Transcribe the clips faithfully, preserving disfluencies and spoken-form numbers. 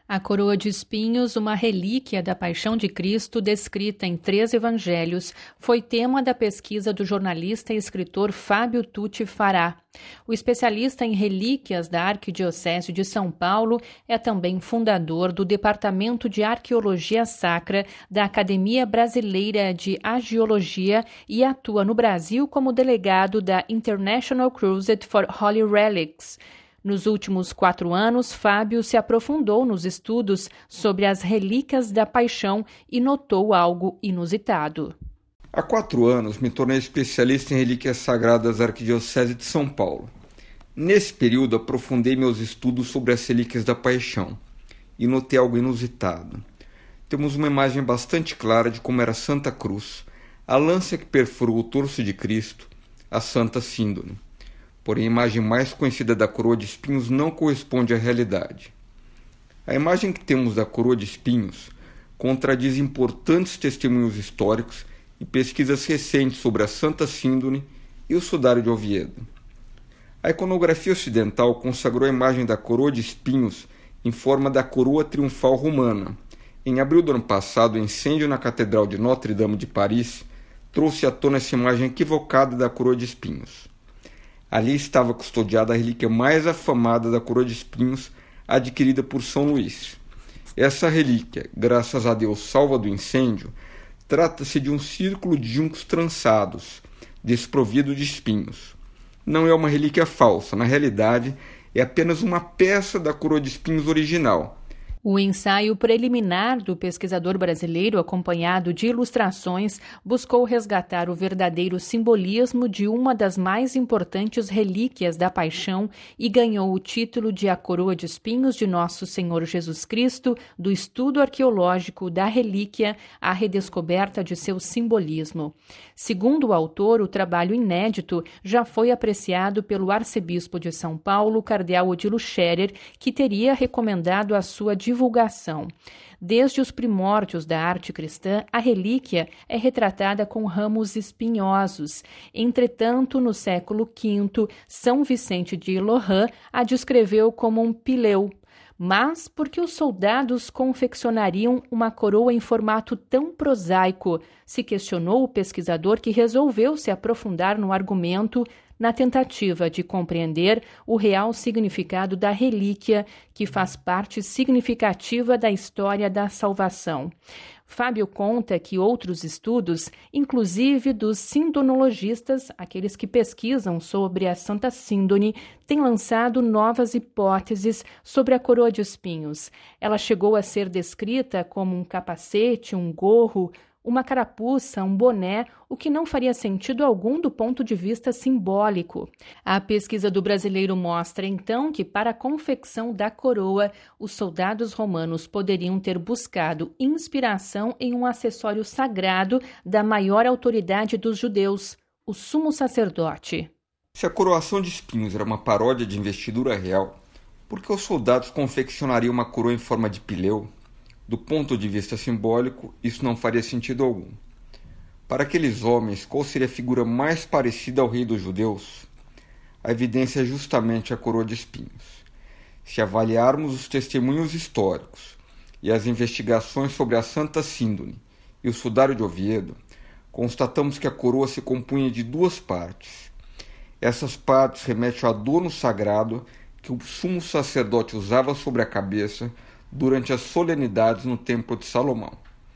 A coroa de espinhos, uma relíquia da Paixão de Cristo descrita em três evangelhos, foi tema da pesquisa do jornalista e escritor Fábio Tucci Fará. O especialista em relíquias da Arquidiocese de São Paulo é também fundador do Departamento de Arqueologia Sacra da Academia Brasileira de Agiologia e atua no Brasil como delegado da International Crusade for Holy Relics. Nos últimos quatro anos, Fábio se aprofundou nos estudos sobre as relíquias da Paixão e notou algo inusitado. Há quatro anos me tornei especialista em relíquias sagradas da Arquidiocese de São Paulo. Nesse período, aprofundei meus estudos sobre as relíquias da Paixão e notei algo inusitado. Temos uma imagem bastante clara de como era a Santa Cruz, a lança que perfurou o torso de Cristo, a Santa Síndone. Porém, a imagem mais conhecida da coroa de espinhos não corresponde à realidade. A imagem que temos da coroa de espinhos contradiz importantes testemunhos históricos e pesquisas recentes sobre a Santa Síndone e o Sudário de Oviedo. A iconografia ocidental consagrou a imagem da coroa de espinhos em forma da coroa triunfal romana. Em abril do ano passado, o incêndio na Catedral de Notre-Dame de Paris trouxe à tona essa imagem equivocada da coroa de espinhos. Ali estava custodiada a relíquia mais afamada da coroa de espinhos adquirida por São Luís. Essa relíquia, graças a Deus salva do incêndio, trata-se de um círculo de juncos trançados, desprovido de espinhos. Não é uma relíquia falsa, na realidade é apenas uma peça da coroa de espinhos original. O ensaio preliminar do pesquisador brasileiro, acompanhado de ilustrações, buscou resgatar o verdadeiro simbolismo de uma das mais importantes relíquias da Paixão e ganhou o título de A Coroa de Espinhos de Nosso Senhor Jesus Cristo, do estudo arqueológico da relíquia à redescoberta de seu simbolismo. Segundo o autor, o trabalho inédito já foi apreciado pelo arcebispo de São Paulo, cardeal Odilo Scherer, que teria recomendado a sua divulgação. Desde os primórdios da arte cristã, a relíquia é retratada com ramos espinhosos. Entretanto, no século quinto, São Vicente de Lorrain a descreveu como um pileu. Mas por que os soldados confeccionariam uma coroa em formato tão prosaico? Se questionou o pesquisador, que resolveu se aprofundar no argumento na tentativa de compreender o real significado da relíquia, que faz parte significativa da história da salvação. Fábio conta que outros estudos, inclusive dos sindonologistas, aqueles que pesquisam sobre a Santa Síndone, têm lançado novas hipóteses sobre a coroa de espinhos. Ela chegou a ser descrita como um capacete, um gorro, uma carapuça, um boné, o que não faria sentido algum do ponto de vista simbólico. A pesquisa do brasileiro mostra, então, que para a confecção da coroa, os soldados romanos poderiam ter buscado inspiração em um acessório sagrado da maior autoridade dos judeus, o sumo sacerdote. Se a coroação de espinhos era uma paródia de investidura real, por que os soldados confeccionariam uma coroa em forma de pileu? Do ponto de vista simbólico, isso não faria sentido algum. Para aqueles homens, qual seria a figura mais parecida ao rei dos judeus? A evidência é justamente a coroa de espinhos. Se avaliarmos os testemunhos históricos e as investigações sobre a Santa Síndone e o Sudário de Oviedo, constatamos que a coroa se compunha de duas partes. Essas partes remetem ao adorno sagrado que o sumo sacerdote usava sobre a cabeça durante as solenidades no Templo de Salomão.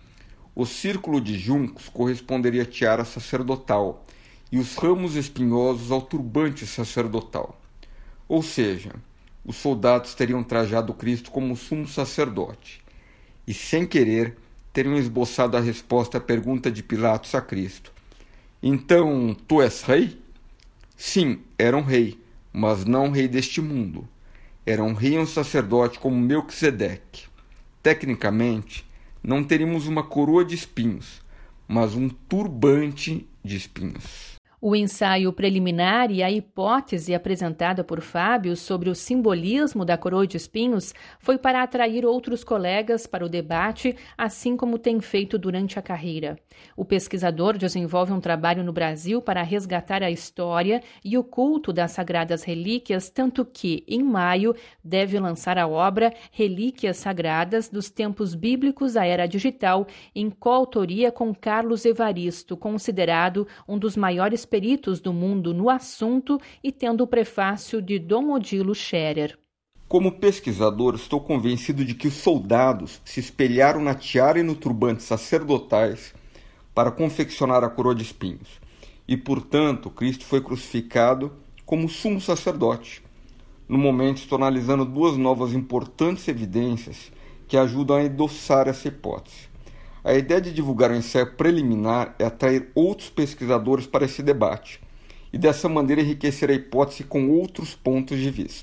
O círculo de juncos corresponderia à tiara sacerdotal e os ramos espinhosos ao turbante sacerdotal. Ou seja, os soldados teriam trajado Cristo como sumo sacerdote e, sem querer, teriam esboçado a resposta à pergunta de Pilatos a Cristo. Então, tu és rei? Sim, era um rei, mas não um rei deste mundo. Era um rei e um sacerdote como Melquisedeque. Tecnicamente, não teríamos uma coroa de espinhos, mas um turbante de espinhos. O ensaio preliminar e a hipótese apresentada por Fábio sobre o simbolismo da coroa de espinhos foi para atrair outros colegas para o debate, assim como tem feito durante a carreira. O pesquisador desenvolve um trabalho no Brasil para resgatar a história e o culto das sagradas relíquias, tanto que, em maio, deve lançar a obra Relíquias Sagradas dos Tempos Bíblicos à Era Digital, em coautoria com Carlos Evaristo, considerado um dos maiores peritos do mundo no assunto e tendo o prefácio de Dom Odilo Scherer. Como pesquisador, estou convencido de que os soldados se espelharam na tiara e no turbante sacerdotais para confeccionar a coroa de espinhos. E, portanto, Cristo foi crucificado como sumo sacerdote. No momento, estou analisando duas novas importantes evidências que ajudam a endossar essa hipótese. A ideia de divulgar um ensaio preliminar é atrair outros pesquisadores para esse debate e, dessa maneira, enriquecer a hipótese com outros pontos de vista.